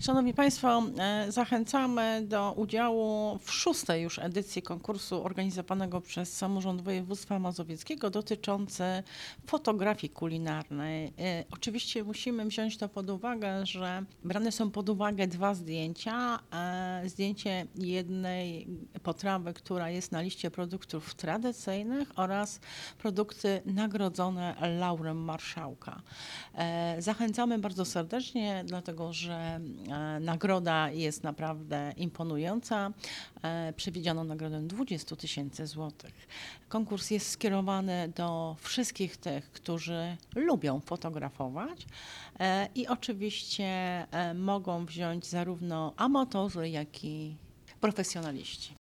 Szanowni Państwo, zachęcamy do udziału w 6. już edycji konkursu organizowanego przez Samorząd Województwa Mazowieckiego dotyczący fotografii kulinarnej. Oczywiście musimy wziąć to pod uwagę, że brane są pod uwagę 2 zdjęcia. Zdjęcie jednej potrawy, która jest na liście produktów tradycyjnych oraz produkty nagrodzone laurem marszałka. Zachęcamy bardzo serdecznie, dlatego że nagroda jest naprawdę imponująca. Przewidziano nagrodę 20 000 złotych. Konkurs jest skierowany do wszystkich tych, którzy lubią fotografować i oczywiście mogą wziąć zarówno amatorzy, jak i profesjonaliści.